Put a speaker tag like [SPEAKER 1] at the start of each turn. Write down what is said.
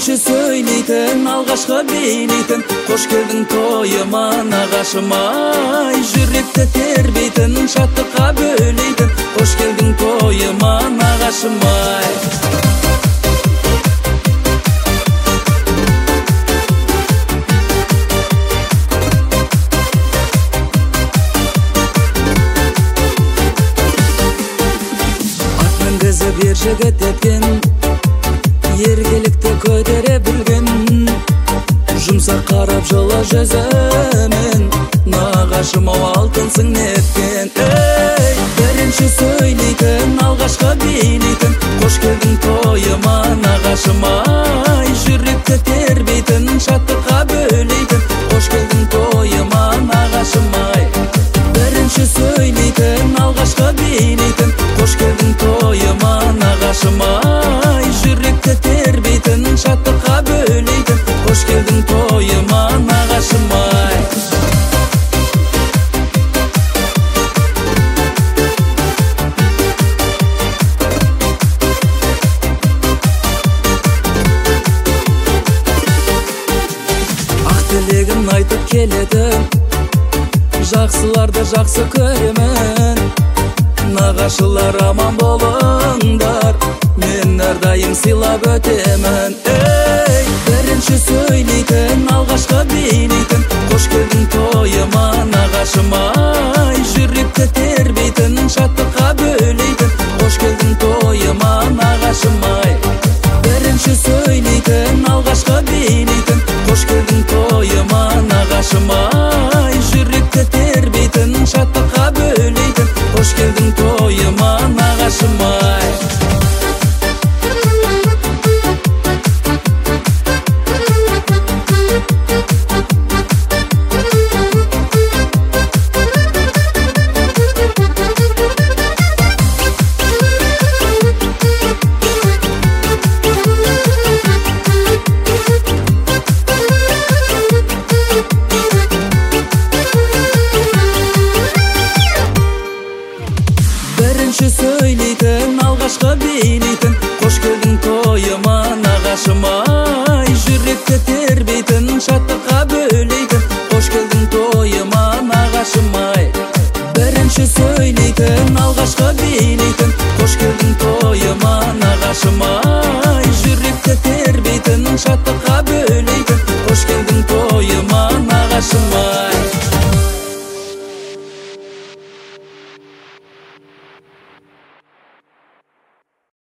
[SPEAKER 1] Бірінші сөйлейтін, алғашқы билейтін, қош келдің тойыма нағашым-ай. Жүректі тербейтін, шаттыққа бөлейтін, қош келдің тойыма нағашым-ай. Ат мінгізіп ер жігіт еткен, ергелікті көтере білген, жұмсақ қарап жылы жүзімен, нағашым-ау алтынсың неткен. Бірінші сөйлейтін, алғашқы билейтін, қош келдің тойыма нағашым-ай. Жүректі тербейтін, шаттыққа бөлейтін, қош келдің тойыма нағашым-ай. Бірінші сөйлейтін, алғашқы билейтін, қош келдің тойыма нағашым-ай. Жүректі тербейтін, шаттыққа бөлейтін, қош келдің тойыма нағашым-ай. Ақ тілегін айтып келетін, жақсыларды жақсы көремін. Нағашылар аман болыңдар, мен әрдайым сыйлап өтемін. Бірінші сөйлейтін, алғашқы билейтін, қош келдің тойыма нағашым-ай. Жүректі тербейтін, шаттыққа бөлейтін, қош келдің тойыма нағашым-ай. Бірінші сөйлейтін, алғашқы билейтін, қош келдің тойыма нағашым-ай. Жүректі тербейтін, шаттыққа бөлейтін, қош келдің тойыма нағашым-ай. Бірінші сөйлейтін, алғашқы билейтін, қош келдің тойыма нағашым-ай. Жүректі тербейтін, шаттыққа бөлейтін, қош келдің тойыма нағашым-ай. Бірінші сөйлейтін, алғашқы билейтін,